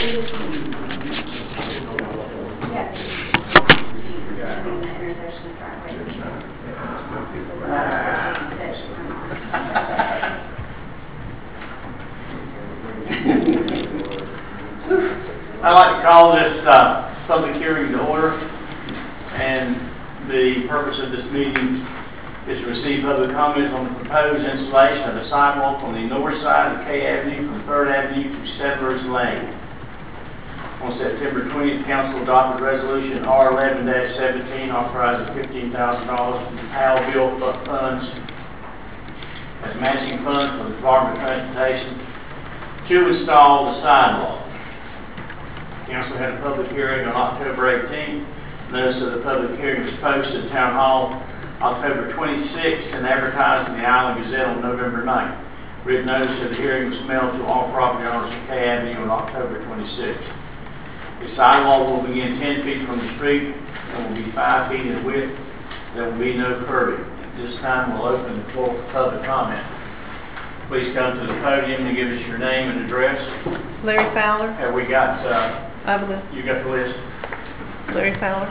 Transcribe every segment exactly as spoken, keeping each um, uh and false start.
I'd like to call this uh, public hearing to order, and the purpose of this meeting is to receive public comments on the proposed installation of a sidewalk on the north side of K Avenue from third Avenue to Settlers Lane. On September twentieth, Council adopted Resolution R eleven seventeen authorizing fifteen thousand dollars from the Powell Bill funds as matching funds for the Department of Transportation to install the sidewalk. Council had a public hearing on October eighteenth. Notice of the public hearing was posted at Town Hall October twenty-sixth and advertised in the Island Gazette on November ninth. Written notice of the hearing was mailed to all property owners of K Avenue on October twenty-sixth. The sidewalk will begin ten feet from the street and will be five feet in width. There will be no curbing. At this time, we'll open the floor for public comment. Please come to the podium and give us your name and address. Larry Fowler. Have we got, uh, I have the you got the list? Larry Fowler.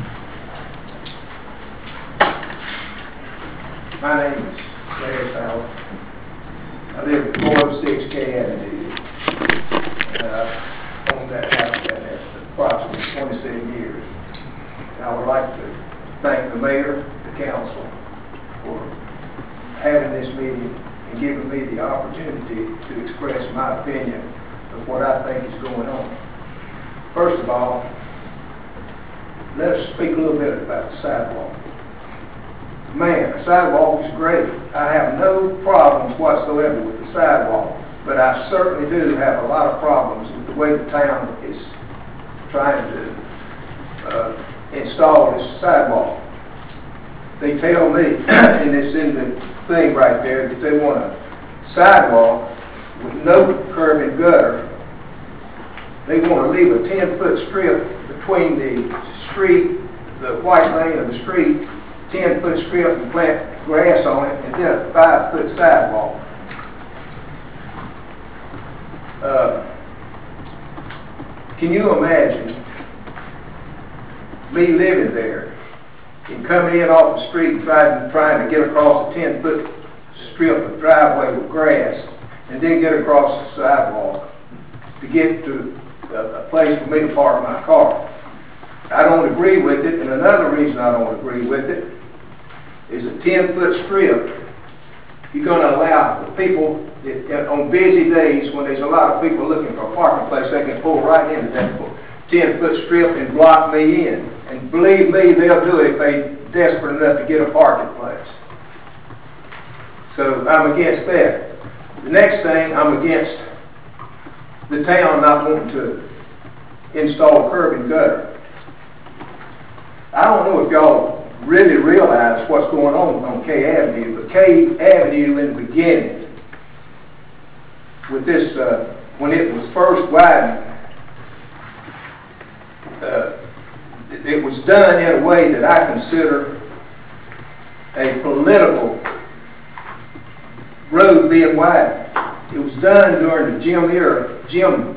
My name is Larry Fowler. I live at four oh six K Avenue. Uh, owned that house down there for approximately twenty-seven years. And I would like to thank the mayor, the council, for having this meeting and giving me the opportunity to express my opinion of what I think is going on. First of all, let us speak a little bit about the sidewalk. Man, the sidewalk is great. I have no problems whatsoever with the sidewalk, but I certainly do have a lot of problems with the way the town is trying to uh, install this sidewalk. They tell me, and it's in the thing right there, that they want a sidewalk with no curb and gutter. They want to leave a ten foot strip between the street, the white lane of the street, ten foot strip, and plant grass on it, and then a five foot sidewalk. Uh, can you imagine me living there and coming in off the street and trying, trying to get across a ten foot strip of driveway with grass and then get across the sidewalk to get to a, a place for me to park my car? I don't agree with it, and another reason I don't agree with it is a ten foot strip. You're going to allow the people that, on busy days when there's a lot of people looking for a parking place, they can pull right into that ten foot strip and block me in. And believe me, they'll do it if they're desperate enough to get a parking place. So I'm against that. The next thing, I'm against the town not wanting to install curb and gutter. I don't know if y'all really realize what's going on on K Avenue, but K Avenue in the beginning, with this, uh, when it was first widened, uh, it was done in a way that I consider a political road being widened. It was done during the Jim era, Jim,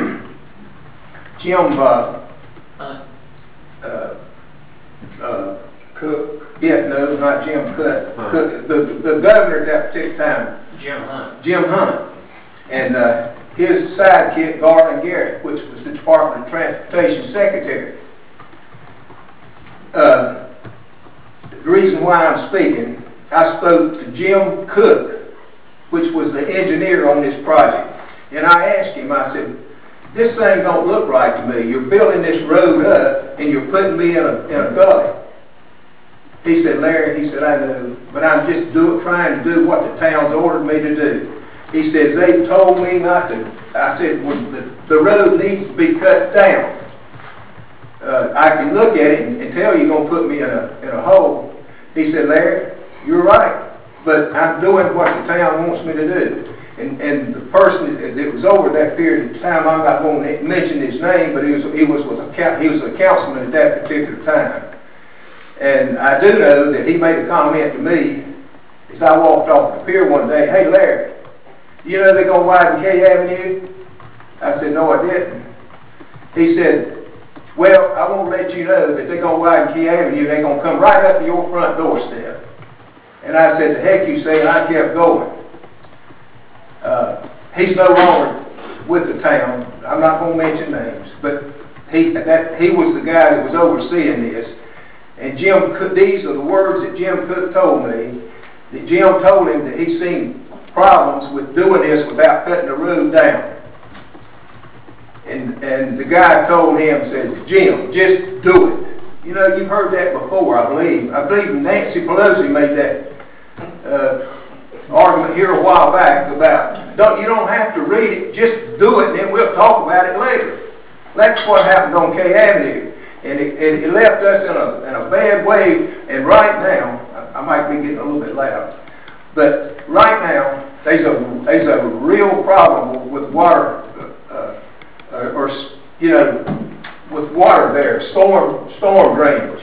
Jim, uh, uh, uh, Cook. Yeah, no, not Jim Cook. Huh. Cook the, the governor at that particular time. Jim Hunt. Jim Hunt. And uh, his sidekick, Garland Garrett, which was the Department of Transportation Secretary. Uh, the reason why I'm speaking, I spoke to Jim Cook, which was the engineer on this project. And I asked him, I said, this thing don't look right to me. You're building this road up and you're putting me in a, in a gully. He said, Larry, he said, I know, but I'm just do, trying to do what the town's ordered me to do. He says, they told me not to. I said, well, the, the road needs to be cut down. Uh, I can look at it and, and tell you're going to put me in a, in a hole. He said, Larry, you're right, but I'm doing what the town wants me to do. And, and the person that was over that period of time, I'm not going to mention his name, but he was, he was, was a, he was a councilman at that particular time. And I do know that he made a comment to me as I walked off the pier one day, hey Larry, you know they're going to widen K Avenue? I said, no I didn't. he said, well, I want to let you know that they're going to ride Key Avenue, they're going to come right up to your front doorstep. And I said, the heck you say, and I kept going. Uh, he's no longer with the town. I'm not going to mention names, but he, that, he was the guy that was overseeing this. And Jim Cook, these are the words that Jim Cook told me, that Jim told him that he's seen problems with doing this without cutting the road down. And, and the guy told him, said, Jim, just do it. You know, you've heard that before, I believe. I believe Nancy Pelosi made that uh, argument here a while back about, don't, you don't have to read it, just do it, and then we'll talk about it later. That's what happened on Kay Avenue. And it, it, it left us in a, in a bad way. And right now, I, I might be getting a little bit loud, but right now, there's a, there's a real problem with water, uh, uh, or, you know, with water there, storm, storm drainage.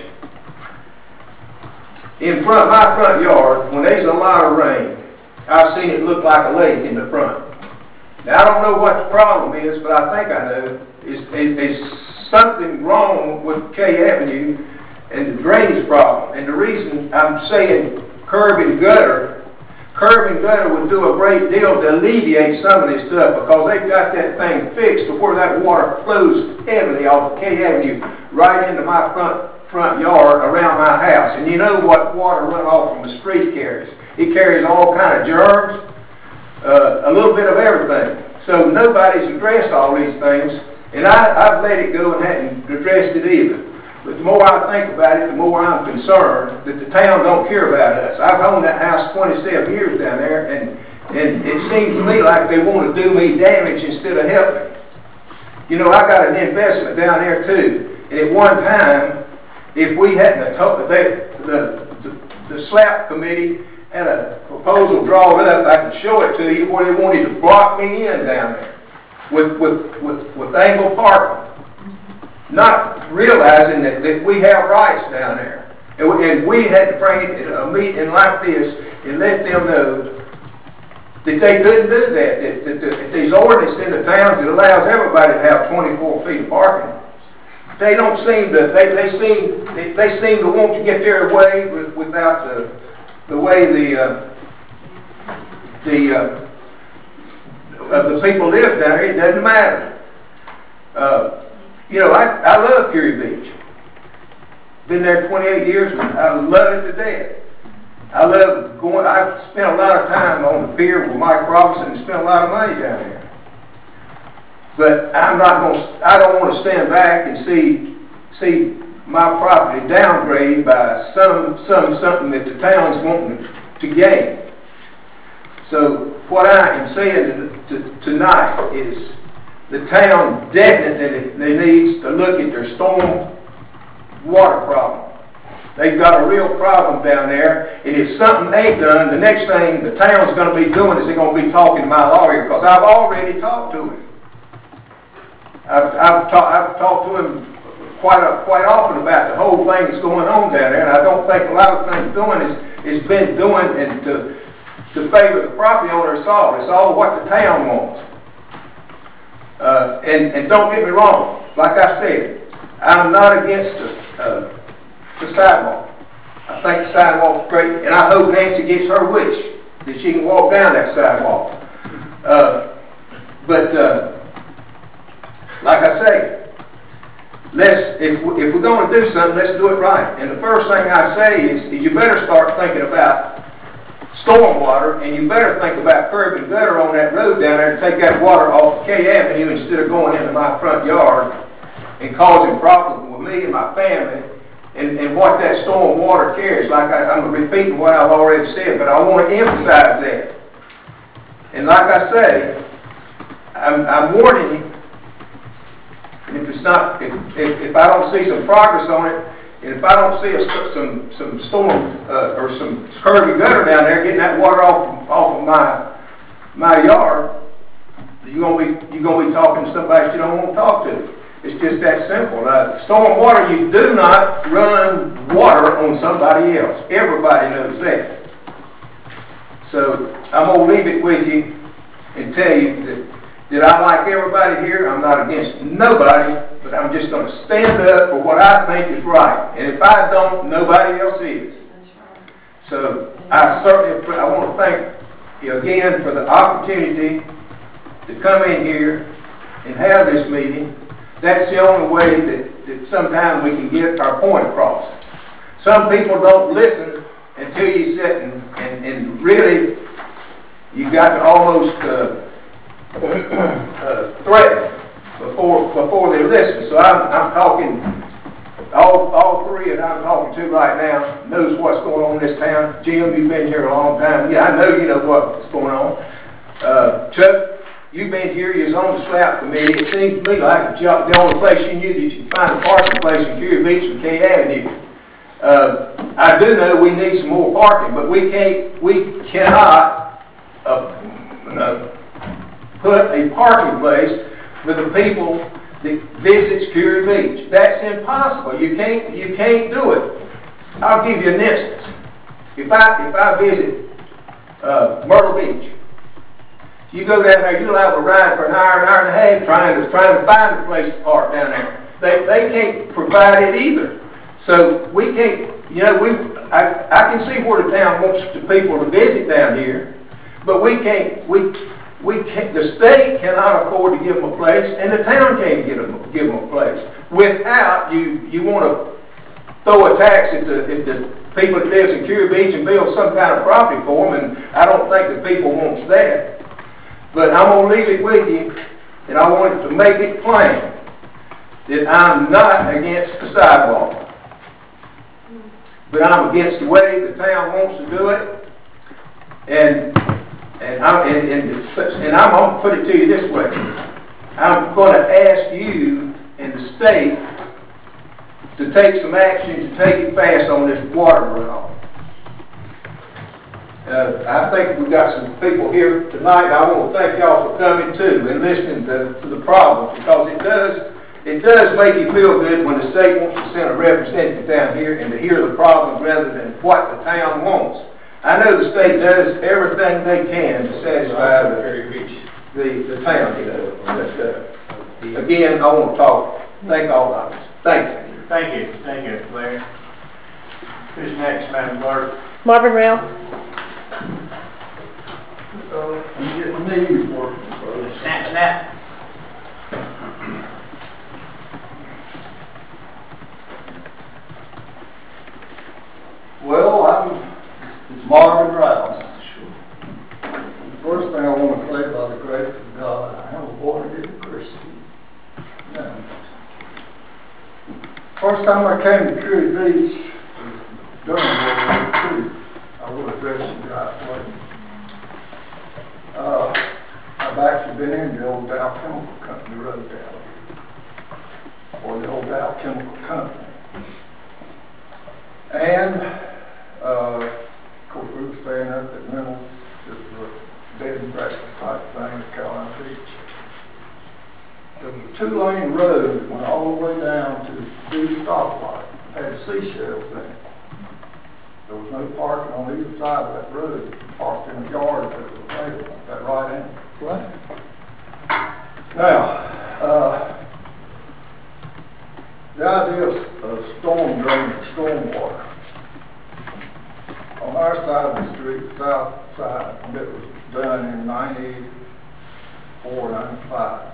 In front, my front yard, when there's a lot of rain, I've seen it look like a lake in the front. Now, I don't know what the problem is, but I think I know. Is, is, is something wrong with Kay Avenue and the drainage problem. And the reason I'm saying curb and gutter, curb and gutter would do a great deal to alleviate some of this stuff, because they've got that thing fixed to where that water flows heavily off of Kay Avenue right into my front front yard around my house. And you know what water runoff from the street carries. It carries all kind of germs, uh, a little bit of everything. So nobody's addressed all these things. And I, I've let it go and hadn't addressed it either. But the more I think about it, the more I'm concerned that the town don't care about us. I've owned that house twenty-seven years down there, and, and it seems to me like they want to do me damage instead of helping. You know, I got an investment down there too. And at one time, if we hadn't told, they, the, the, the SLAP committee had a proposal drawn up, I can show it to you, where they wanted to block me in down there. With, with, with, with angle parking, not realizing that, that we have rights down there. And we, and we had to bring it to a meeting like this and let them know that they couldn't do that. That, that, that there's ordinance in the towns that allows everybody to have twenty-four feet of parking. They don't seem to, they, they, seem, they, they seem to want to get their way with, without the, the way the, uh, the, uh, of the people live down here. It doesn't matter. Uh, you know, I, I love Curie Beach. Been there twenty-eight years, and I love it to death. I love going, I've spent a lot of time on the pier with Mike Robinson and spent a lot of money down there. But I'm not going to, I don't want to stand back and see, see my property downgraded by some, some, something that the town's wanting to gain. So what I am saying to, to, tonight is the town definitely needs to look at their storm water problem. They've got a real problem down there, and if something ain't done, the next thing the town's going to be doing is they're going to be talking to my lawyer, because I've already talked to him. I've, I've, ta I've talked to him quite a, quite often about the whole thing that's going on down there, and I don't think a lot of things doing is, is been doing and to to favor the property owner. It's all. It's all what the town wants. Uh, and, and don't get me wrong. Like I said, I'm not against the, uh, the sidewalk. I think the sidewalk's great, and I hope Nancy gets her wish that she can walk down that sidewalk. Uh, but uh, like I say, let's if we, if we're going to do something, let's do it right. And the first thing I say is, is you better start thinking about stormwater, and you better think about curb and gutter on that road down there to take that water off of Kay Avenue instead of going into my front yard and causing problems with me and my family and, and what that storm water carries. Like I, I'm repeating what I've already said, but I want to emphasize that. And like I say, I'm, I'm warning you, and if it's not, if, if, if I don't see some progress on it, and if I don't see a, some some storm uh, or some curb and gutter down there getting that water off off of my my yard, you're gonna be you're gonna be talking to somebody you don't want to talk to. It's just that simple. Uh, storm water, you do not run water on somebody else. Everybody knows that. So I'm gonna leave it with you and tell you that that I like everybody here. I'm not against nobody, but I'm just gonna stand up for what I think is right. And if I don't, nobody else is. So I certainly, I want to thank you again for the opportunity to come in here and have this meeting. That's the only way that, that sometimes we can get our point across. Some people don't listen until you sit and, and, and really you got to almost uh, uh, threaten before before they listen. So I'm, I'm talking, all, all three that I'm talking to right now knows what's going on in this town. Jim, you've been here a long time. Yeah, I know you know what's going on. Uh, Chuck, you've been here, you're on the SLAP committee. It seems to me like the only place you knew that you can find a parking place in Curie Beach and K Avenue. Uh, I do know we need some more parking, but we can't, we cannot uh, uh, put a parking place with the people that visits Curie Beach. That's impossible. You can't, you can't do it. I'll give you an instance. If I, if I visit uh, Myrtle Beach, you go down there, you'll have a ride for an hour, an hour and a half trying to, trying to find a place to park down there. They, they can't provide it either. So we can't, you know, we, I, I can see where the town wants the people to visit down here, but we can't, we, we can't, the state cannot afford to give them a place, and the town can't give them, give them a place. Without, you, you want to throw a tax at the, at the people that lives in Curie Beach and build some kind of property for them, and I don't think the people wants that. But I'm going to leave it with you, and I want to make it plain that I'm not against the sidewalk. But I'm against the way the town wants to do it, and and I'm and, and, and I'm going to put it to you this way: I'm going to ask you and the state to take some action to take it fast on this water runoff. Uh, I think we've got some people here tonight. I want to thank y'all for coming too and listening to, to the problems, because it does. It does make you feel good when the state wants to send a representative down here and to hear the problems rather than what the town wants. I know the state does everything they can to satisfy the, the, the town, you know. But, uh, again, I want to talk. Thank all of us. Thank you. Thank you. Thank you, Larry. Who's next, Madam Clerk? Marvin Rail. Uh, I'm getting my knees working. Snap, snap. Well, I'm Marvin Rouse. First thing I want to say by the grace of God, I am a born-again Christian. Now, first time I came to Curie Beach was during World War Two. I will address you right away. Uh, I've actually been in the old Dow Chemical Company road down here, or the old Dow Chemical Company. And Uh, of course, we were staying up at Reynolds, just a bed and breakfast type thing at Carolina Beach. There was a two-lane road that went all the way down to the stoplight. It had seashells in it. There was no parking on either side of that road. Parked in a yard that was available, that right end. Right. Now, uh, the idea of, of storm drainage, storm water. On our side of the street, the south side, and it was done in ninety-four, ninety-five.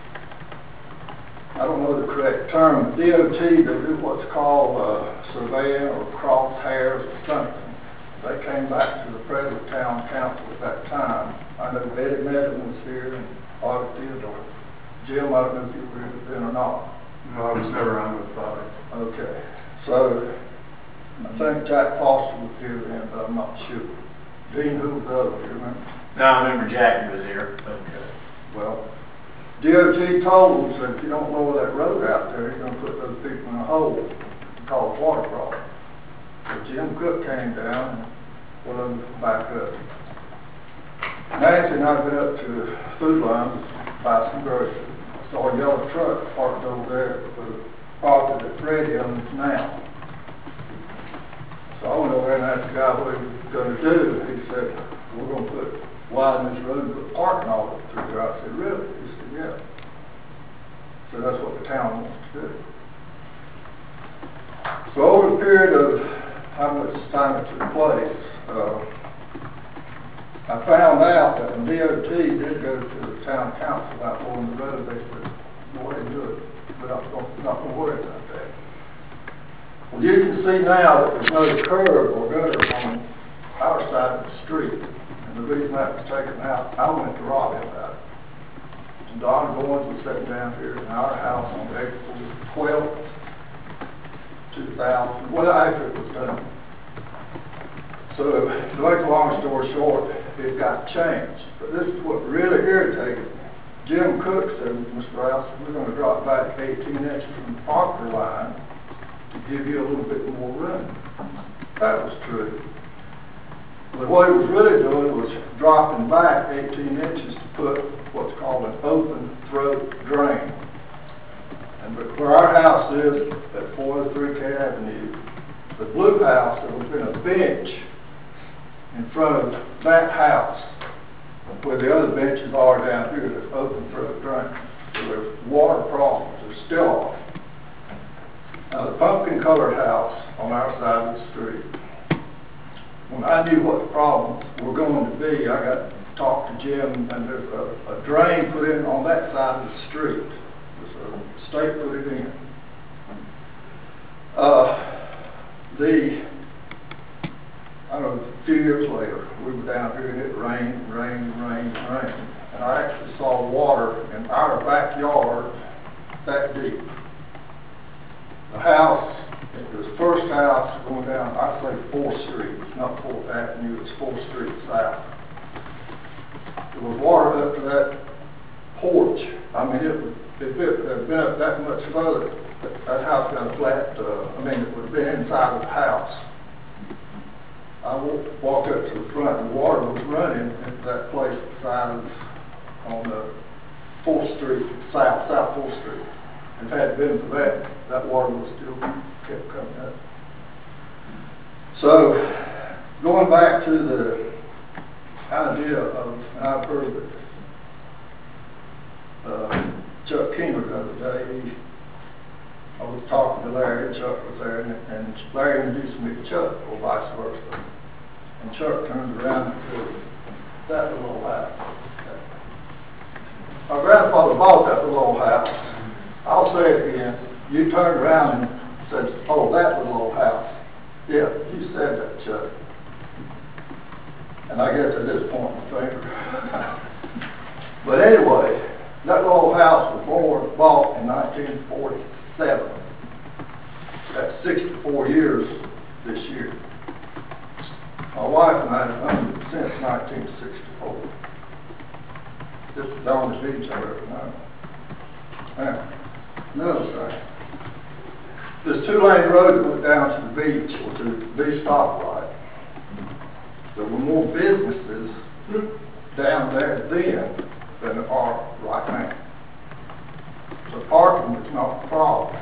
I don't know the correct term. D O T, they do what's called uh, surveying or crosshairs or something. They came back to the present town council at that time. I know Betty Madden was here and Audit Theodore. Jim, I don't know if you were then or not. No, I was never on with Bobby. Okay, so I think Jack Foster was here then, but I'm not sure. Dean, who was the other one, do you remember? No, I remember Jack was here. But, uh, Well, D O T told us that if you don't lower that road out there, you're going to put those people in a hole called water problem. So Jim Cook came down and put them back up. Nancy and I went up to Food Line to buy some groceries. I saw a yellow truck parked over there for the property that Freddie owns now. So I went over there and asked the guy what he was going to do. He said, we're going to put widen this road and put parking all up through there. I said, really? He said, yeah. So that's what the town wants to do. So over the period of how much time it took place, uh, I found out that when D O T did go to the town council about going the road, they said, go ahead and do it. We're not going not to worry about that. Well, you can see now that there's no curb or gutter on our side of the street. And the reason that was taken out, I went to Robbie about it. And Don Goins was sitting down here in our house on April twelfth, two thousand, well, after it was done. So, to make a long story short, it got changed. But this is what really irritated me. Jim Cook said, Mister Rouse, we're going to drop back eighteen inches from the property line to give you a little bit more room. That was true. But what he was really doing was dropping back eighteen inches to put what's called an open throat drain. And where our house is at four oh three K Avenue, the blue house, there would have been a bench in front of that house where the other benches are down here that's open throat drain. So there's water problems, there's still are. Now the pumpkin colored house on our side of the street, when I knew what the problems were going to be, I got to talk to Jim, and there's a, a drain put in on that side of the street. The state put it in. Uh, the, I don't know, a few years later, we were down here and it rained, rained, rained, rained. And I actually saw water in our backyard that deep. The house, it was the first house going down, I say fourth Street, it's not fourth Avenue, it's fourth Street South. There was water up to that porch. I mean, it would, if it had been up that much further, that, that house got a flat, uh, I mean, it would have been inside of the house. I walked up to the front and water was running into that place beside us on the fourth Street, South, South fourth Street. If it hadn't been for that, that water would still kept coming up. So, going back to the idea of, and I've heard that uh, Chuck Keener the other day, he, I was talking to Larry, and Chuck was there, and, and Larry introduced me to Chuck, or vice versa. And Chuck turned around and said, that little old house. My grandfather bought that little old house. I'll say it again. You turned around and said, oh, that little old house. Yeah, you said that, Chuck. And I guess I just point my finger. But anyway, that little old house was born, bought in nineteen forty-seven. That's sixty-four years this year. My wife and I have owned it since nineteen sixty-four. This is the only beach I've ever known. Now, another thing. This two-lane road that went down to the beach, or to the beach stoplight, there were more businesses down there then than there are right now. So parking is not a problem.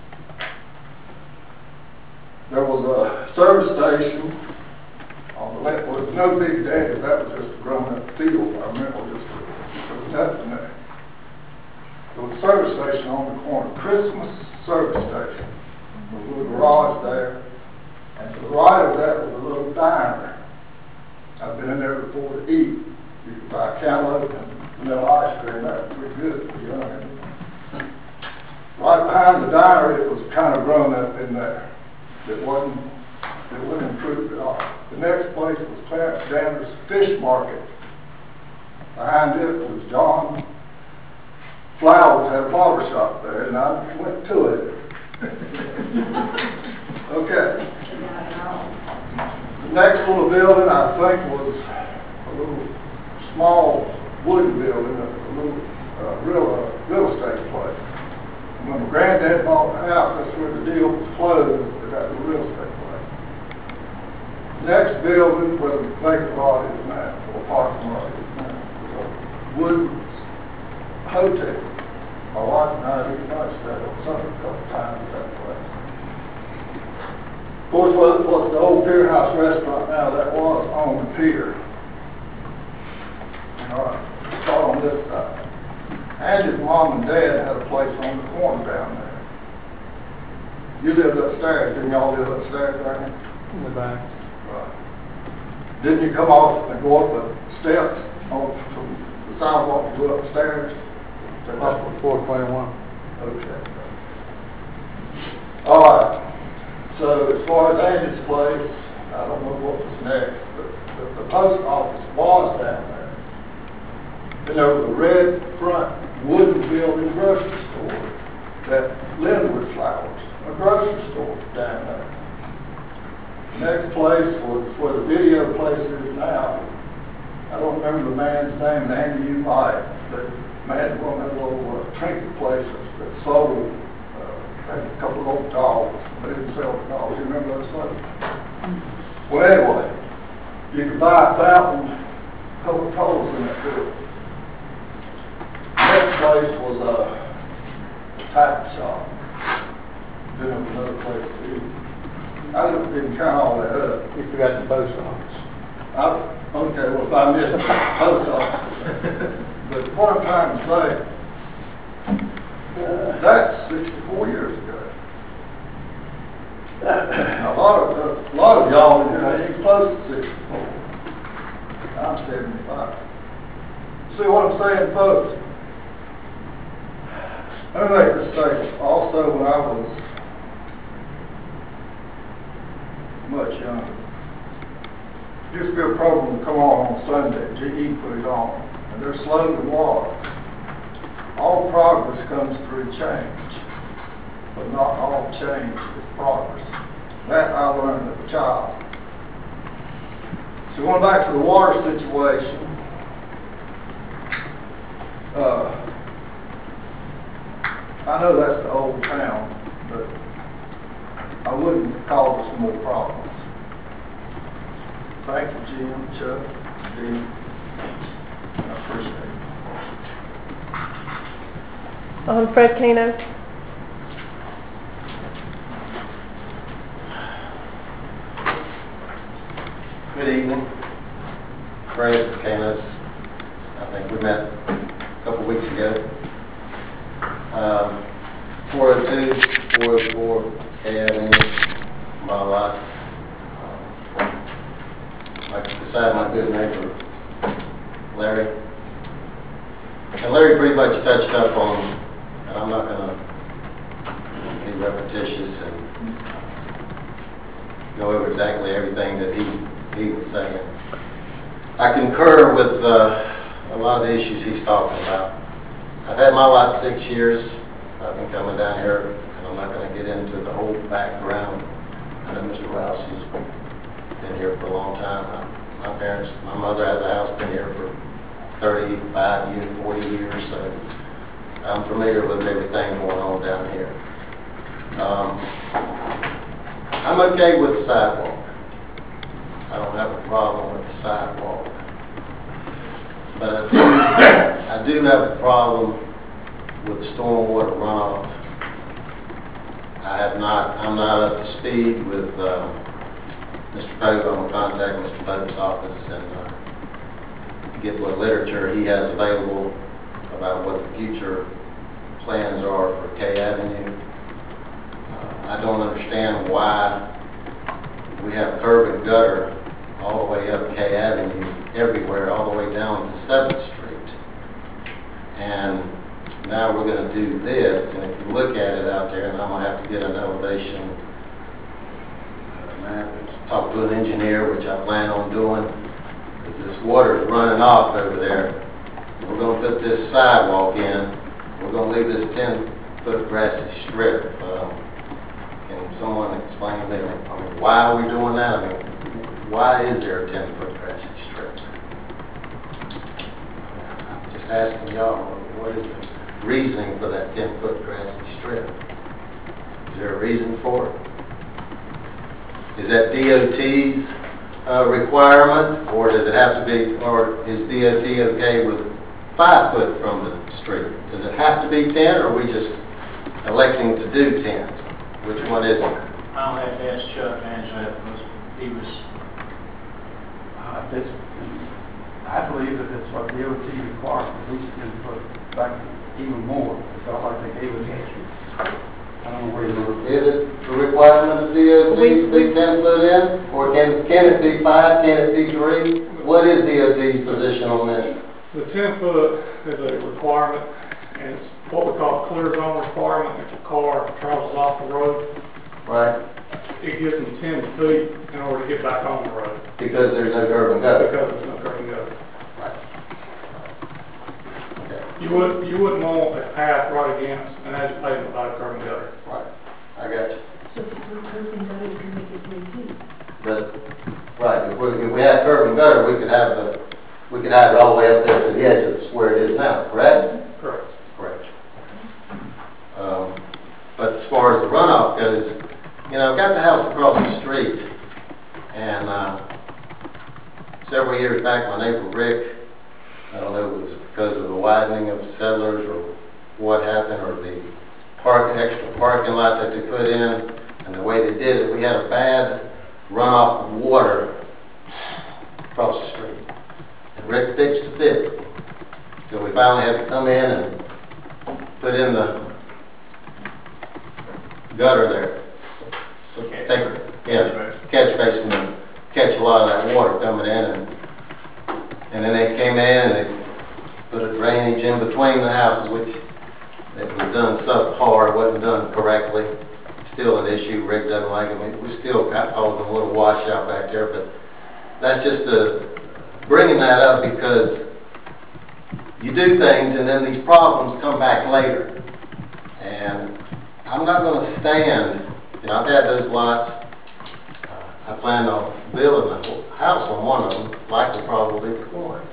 There was a service station on the left. Well, there was no Big Daddy. That was just a grown-up field. I remember just there was nothing there. There was a service station on the corner, Christmas service station. There was a little garage there, and to the right of that was a little diner. I've been in there before to eat. You could buy cantaloupe and vanilla ice cream. That was pretty good for young. Right behind the diner, it was kind of grown up in there. It wasn't, it wasn't improved at all. The next place was Clarence Danner's Fish Market. Behind it was John Flowers, had a barber shop there, and I went to it. Okay. The next little building, I think, was a little small wooden building, a little uh, real, uh, real estate place. When my granddad bought the house, that's where the deal was closed, at that real estate place. Next building, where the vacant lot is now, or parking lot is now, was a wooden hotel. My wife and I even noticed that on Sunday a couple times at that place. Of course, what, what's the old Pier House restaurant now, that was on the pier. All right, start on this side. Angie's mom and dad had a place on the corner down there. You lived upstairs, didn't y'all live upstairs there? In the back. Right. Didn't you come off and go up the steps on from the sidewalk and go upstairs? Off of four twenty-one. Okay. All right. So as far as Andy's place, I don't know what was next, but the, the post office was down there. And there was a red front wooden building grocery store that Linwood Flowers, a grocery store down there. Next place was where the video place is now. I don't remember the man's name, and Andy, you might, but man who owned that little uh, trinket place that, that sold uh, had a couple of old dolls. They didn't sell the dolls. You remember those places? Well, anyway, you could buy a thousand Coca-Colas in that building. Next place was a tackle shop. Then there was another place too. I didn't, didn't count all that up. You forgot the post office. I, okay, well, if I missed the post office. But what I'm trying to say, uh, that's sixty-four years ago. A lot of uh, a lot of y'all in here ain't close to sixty-four. I'm seventy-five. See what I'm saying, folks? Let me make this statement. Also, when I was much younger, there used to be a program to come on on Sunday. G E put it on, and their slogan was, "All progress comes through change, but not all change is progress." That I learned as a child. So going back to the water situation, uh, I know that's the old town, but I wouldn't cause us more problems. Thank you, Jim, Chuck, Steve. I appreciate it. On Fred Kano. Good evening. Fred Canis. I think we met a couple weeks ago. Um, four oh two, four oh four K Avenue, my lot. Um, like beside my good neighbor, Larry. And Larry pretty much touched up on, and I'm not going to be repetitious and go over exactly everything that he he was saying. I concur with uh, a lot of the issues he's talking about. I've had my lot six years. I've been coming down here, and I'm not going to get into the whole background. I know Mister Rouse has been here for a long time. I, my parents, my mother has a house, been here for thirty-five years, forty years, so I'm familiar with everything going on down here. Um, I'm okay with the sidewalk. I don't have a problem with the sidewalk. But I do, I do have a problem with the stormwater runoff. I have not, I'm not up to speed with uh, Mister Pope. I'm going to contact Mister Pope's office and uh, get what literature he has available about what the future plans are for K Avenue. Uh, I don't understand why we have curb and gutter all the way up K Avenue, everywhere, all the way down to seventh Street. And now we're going to do this, and if you look at it out there, and I'm going to have to get an elevation uh, map, talk to an engineer, which I plan on doing, because this water is running off over there. We're going to put this sidewalk in. We're going to leave this ten foot grassy strip. Um, can someone explain to me, I mean, why are we doing that? I mean, why is there a ten foot grassy strip? I'm just asking y'all, what is the reasoning for that ten foot grassy strip? Is there a reason for it? Is that D O T's uh, requirement, or does it have to be, or is D O T okay with five foot from the street? Does it have to be ten, or are we just electing to do ten? Which one is it? I'll have to ask Chuck to answer that because he was. Uh, this, I believe that it's what D O T requires, at least ten foot back even more. So I think it was an issue. I don't know where you were. Is it a requirement of D O T to be ten foot in? Or can, can it be five, can it be three? What is D O T's position on this? The ten foot is a requirement, and it's what we call a clear zone requirement. If a car travels off the road, Right? it gives them ten feet in order to get back on the road Because there's no curb and gutter. because there's no curb and gutter. Right. Okay. You would you wouldn't want a path right against an edge of pavement without a curb and gutter. Right. I got you. So if you put curb and gutter, you can make it three feet. But, right, if we, if we had curb and gutter, we could have the, we could have it all the way up there to the edge of where it is now, correct? Correct. Correct. Um, but as far as the runoff goes, you know, I've got the house across the street, and uh, several years back, my neighbor Rick, I don't know if it was because of the widening of settlers or what happened, or the park, extra parking lot that they put in, and the way they did it, we had a bad runoff of water across the street. And Rick pitched a fit. So we finally had to come in and put in the gutter there. So take, yeah, catch basin and catch a lot of that water coming in. And, and then they came in and they put a drainage in between the houses, which it was done subpar, wasn't done correctly. Still an issue. Rick doesn't like it. We still got causing a little washout back there, but that's just a, bringing that up because you do things and then these problems come back later. And I'm not going to stand, you know, I've had those lots. Uh, I plan on building a house on one of them, likely probably the corner.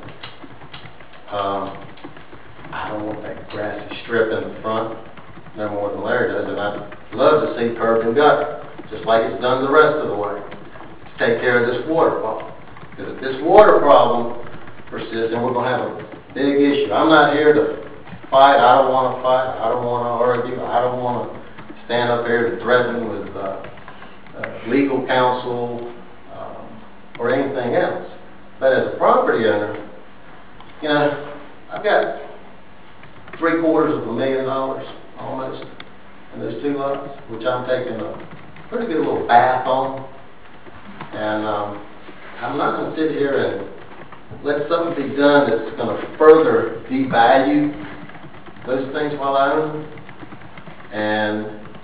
Um, I don't want that grassy strip in the front no more than Larry does, and I'd love to see curb and gutter, just like it's done the rest of the way, to take care of this water problem. Because if this water problem persists, then we're going to have a big issue. I'm not here to fight. I don't want to fight. I don't want to argue. I don't want to stand up here to threaten with uh, uh, legal counsel um, or anything else. But as a property owner, you know, I've got three quarters of a million dollars almost in those two lots, which I'm taking a pretty good little bath on. And um, I'm not going to sit here and let something be done that's going to further devalue those things while I own them. And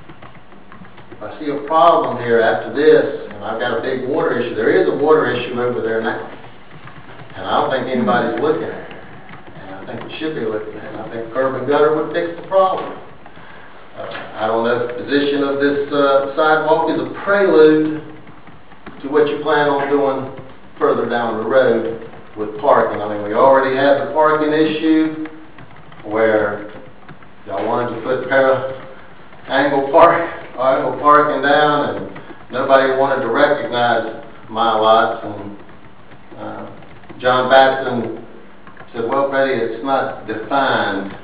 if I see a problem here after this, and I've got a big water issue, there is a water issue over there now. And I don't think anybody's looking at it. And I think we should be looking at it. And I think curb and gutter would fix the problem. Uh, I don't know if the position of this uh, sidewalk is a prelude to what you plan on doing further down the road with parking. I mean, we already had the parking issue where y'all wanted to put para angle park, angle parking down, and nobody wanted to recognize my lots. And uh, John Batson said, "Well, Betty, it's not defined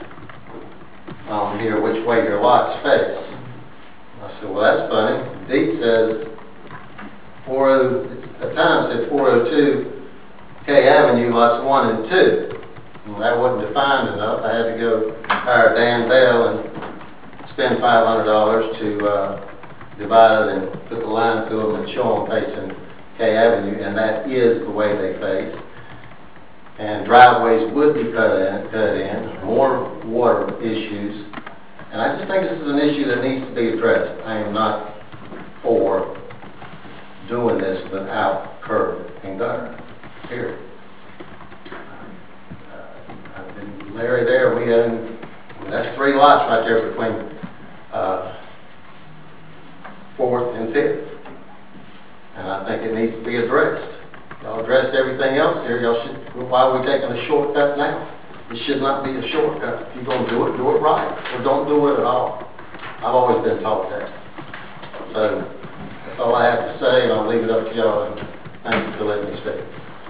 on here which way your lots face." I said, "Well, that's funny. The deed says four oh, at the time said four oh two K Avenue, lots one and two. And that wasn't defined enough. I had to go hire Dan Bell and spend five hundred dollars to uh, divide it and put the line through them and show them facing K Avenue, and that is the way they face. And driveways would be cut in, cut in, more water issues. And I just think this is an issue that needs to be addressed. I am not for doing this without curb and gutter, period. Uh, I've been Larry there, we own, that's three lots right there between uh, fourth and fifth. And I think it needs to be addressed. Y'all addressed everything else here. Y'all should, why are we taking a shortcut now? It should not be a shortcut. If you're going to do it, do it right. Or don't do it at all. I've always been taught that. So that's all I have to say, and I'll leave it up to y'all. And thank you for letting me speak.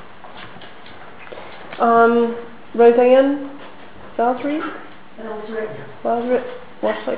Um, Roseanne Baldry, Baldrick. Baldrick, Westlake.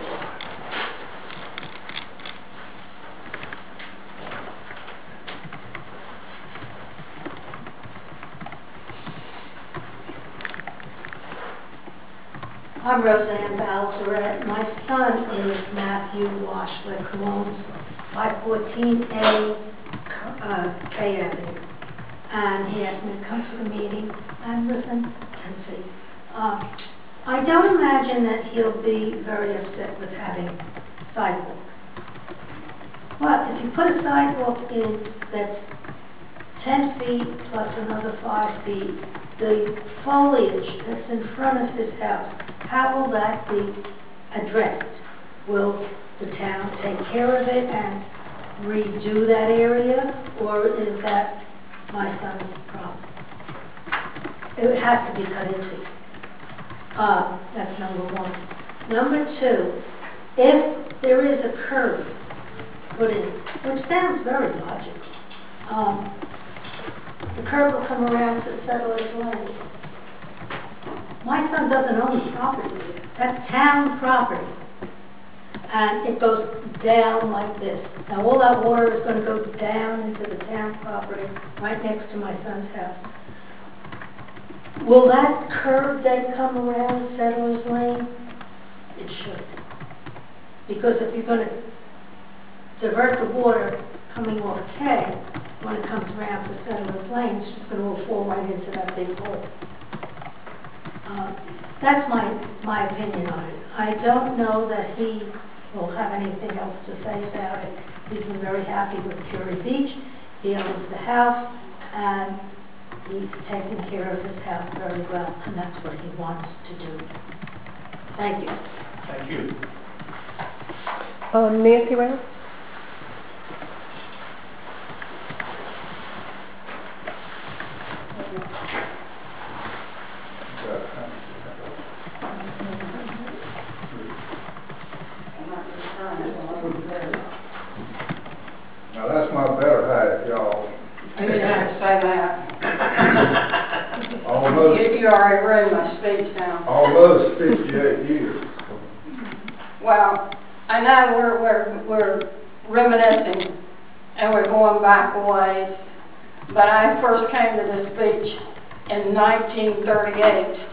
I'm Roseanne Balzaret. My son is Matthew Washlick, who owns five fourteen A uh, K Avenue. And he asked me to come to the meeting and listen and see. Uh, I don't imagine that he'll be very upset with having sidewalk. But if you put a sidewalk in that's ten feet plus another five feet, the foliage that's in front of his house, how will that be addressed? Will the town take care of it and redo that area, or is that my son's problem? It has to be cut into. Uh, that's number one. Number two, if there is a curb put in, which sounds very logical, um, the curb will come around to Settlers Lane. My son doesn't own the property there. That's town property. And it goes down like this. Now all that water is going to go down into the town property right next to my son's house. Will that curb then come around Settlers Lane? It should. Because if you're going to divert the water coming off K, when it comes around to Settlers Lane, it's just going to all fall right into that big hole. Uh, that's my, my opinion on it. I don't know that he will have anything else to say about it. He's been very happy with Curie Beach. He owns the house, and he's taken care of his house very well, and that's what he wants to do. Thank you. Thank you. Uh, Nancy Rouse? Now, that's my better half, y'all. You didn't have to say that. Almost, You, you already ruined my speech now. almost fifty-eight years. Well, I know we're, we're, we're reminiscing and we're going back a ways, but I first came to this beach in nineteen thirty-eight.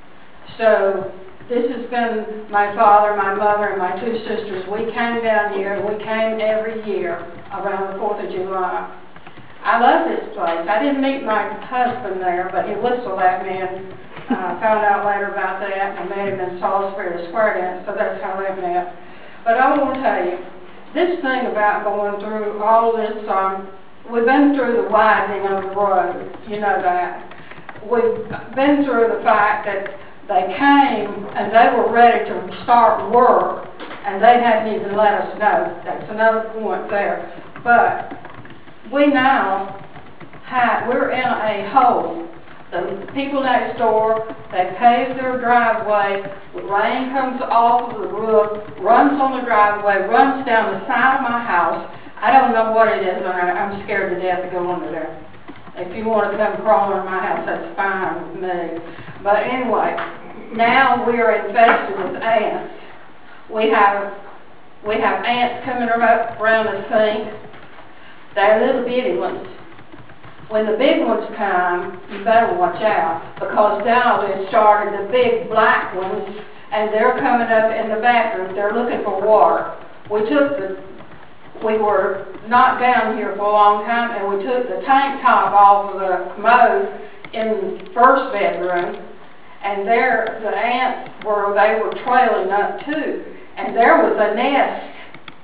So this has been my father, my mother, and my two sisters. We came down here, and we came every year around the fourth of July. I love this place. I didn't meet my husband there, but he whistled at me, and uh, found out later about that, and I met him in Salisbury Square Dance, so that's how they met. But I want to tell you, this thing about going through all this, um, we've been through the widening of the road, you know that. We've been through the fact that they came and they were ready to start work, and they hadn't even let us know. That's another point there. But we now have, we're in a hole. The people next door, they pave their driveway, the rain comes off of the roof, runs on the driveway, runs down the side of my house. I don't know what it is, and I'm scared to death to go under there. If you want to come crawling in my house, that's fine with me. But anyway, now we are infested with ants. We have, we have ants coming up around the sink. They're little bitty ones. When the big ones come, you better watch out, because now they've started the big black ones, and they're coming up in the bathroom. They're looking for water. We took the, we were not down here for a long time, and we took the tank top off of the commode in the first bedroom, and there the ants were, they were trailing up too. And there was a nest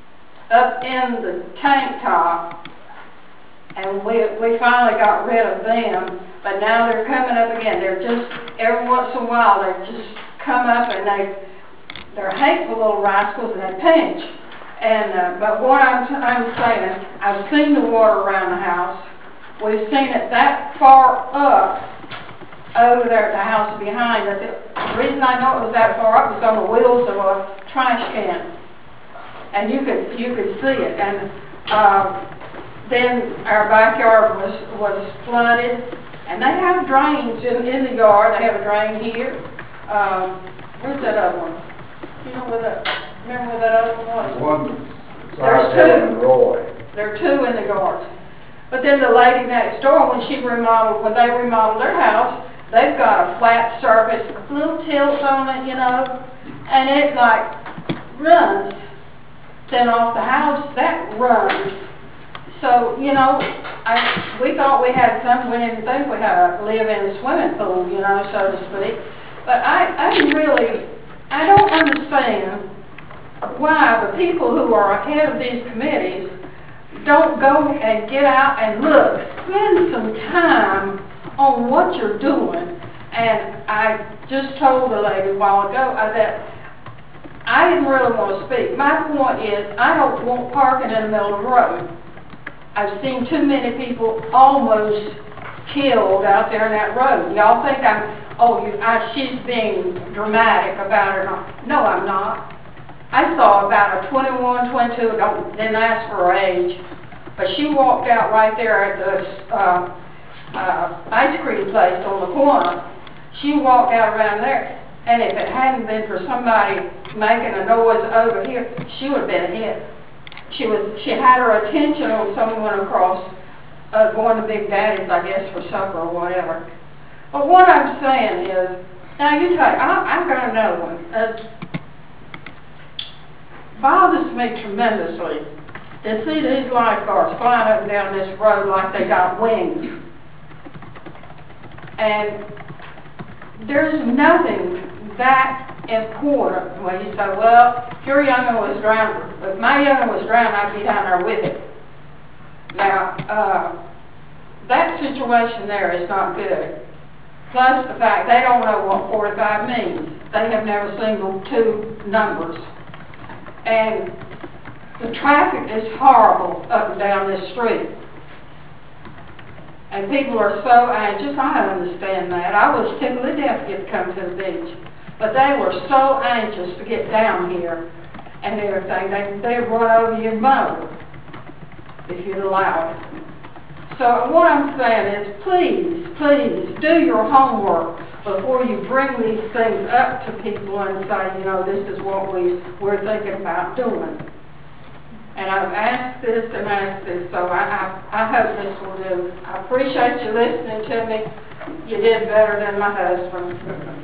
up in the tank top, and we, we finally got rid of them, but now they're coming up again. They're just, every once in a while, they just come up, and they, they're hateful little rascals, and they pinch. And, uh, but what I'm, t I'm saying, I've seen the water around the house. We've seen it that far up over there at the house behind us. It, the reason I know it was that far up was on the wheels of a trash can. And you could, you could see it. And uh, then our backyard was, was flooded. And they have drains in, in the yard. They have a drain here. Um, where's that other one? You know where that, remember where that other one was? One There's side two. and Roy. There are two in the yard. But then the lady next door, when she remodeled, when they remodeled their house, they've got a flat surface, little tilt on it, you know, and it like runs. Then off the house, that runs. So, you know, I, we thought we had some, we didn't think we had a live-in swimming pool, you know, so to speak. But I, I really, I don't understand why the people who are ahead of these committees don't go and get out and look, spend some time on what you're doing. And I just told the lady a while ago uh, that I didn't really want to speak. My point is, I don't want parking in the middle of the road. I've seen too many people almost killed out there in that road. Y'all think I'm, oh, you, I, she's being dramatic about it. No, I'm not. I saw about a twenty-one, twenty-two, don't, didn't ask for her age, but she walked out right there at the uh, uh, ice cream place on the corner. She walked out around there, and if it hadn't been for somebody making a noise over here, she would have been hit. She was, she had her attention on someone across, uh, going to Big Daddy's, I guess, for supper or whatever. But what I'm saying is, now you take, I, I've got another one. It bothers me tremendously to see these lifeguards flying up and down this road like they got wings. And there's nothing that important when you say, well, if your young'un was drowned, if my young'un was drowned, I'd be down there with him. Now, uh, that situation there is not good. Plus the fact they don't know what forty-five means. They have never seen the two numbers. And the traffic is horrible up and down this street. And people are so anxious. I understand that. I was tickled to death to get to come to the beach. But they were so anxious to get down here and everything. They, they'd run over your mower if you'd allow it. So what I'm saying is, please, please do your homework before you bring these things up to people and say, you know, this is what we, we're thinking about doing. And I've asked this and asked this, so I, I, I hope this will do. I appreciate you listening to me. You did better than my husband.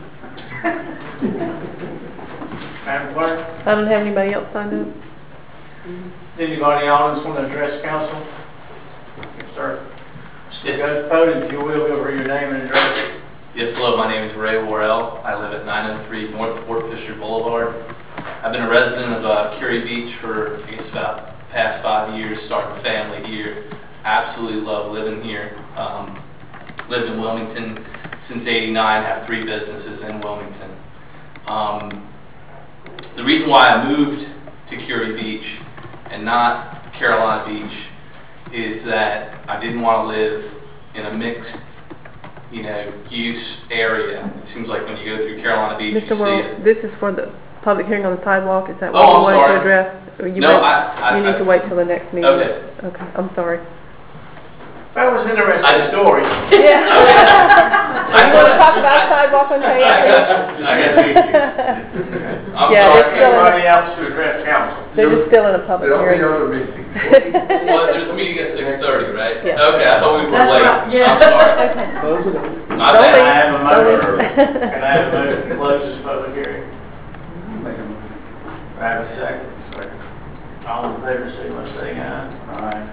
Madam Clerk, I don't have anybody else signed up. anybody in the audience want to address council? Yes, sir. Step up to the podium, if you will, go over your name and address. Yes, hello, my name is Ray Worrell. I live at nine oh three North Fort Fisher Boulevard. I've been a resident of uh, Curie Beach for, I guess, about the past five years, starting a family here. Absolutely love living here. Um, lived in Wilmington since eighty-nine, have three businesses in Wilmington. Um, the reason why I moved to Curie Beach and not Carolina Beach is that I didn't want to live in a mixed, you know, use area. It seems like when you go through Carolina Beach, Mister you see Worrell, it. this is for the public hearing on the sidewalk. Is that what Oh, you I'm wanted sorry. to address? Or you No, wait- I- I- You need I- to wait till the next meeting. Okay. Okay, I'm sorry. That was an interesting I- story. Yeah. I You want to talk about sidewalk on K I F got you. I got you. I'm Yeah, sorry. it's still in- Anybody else to address council? They're just still in a public There'll be hearing. other meetings. Well, there's a meeting at six thirty, right? Yeah. Okay, I thought we were That's late. right, yeah. I'm sorry. Okay. Close it up. My Don't Can I bad. have a motion? Can I have a motion to close this public hearing? Make a motion. Do I have a second? Second. All in favor, say by saying aye. Aye.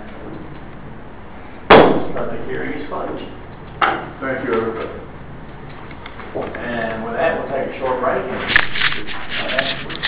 This public hearing is closed. Thank you, everybody. And with that, we'll take a short break.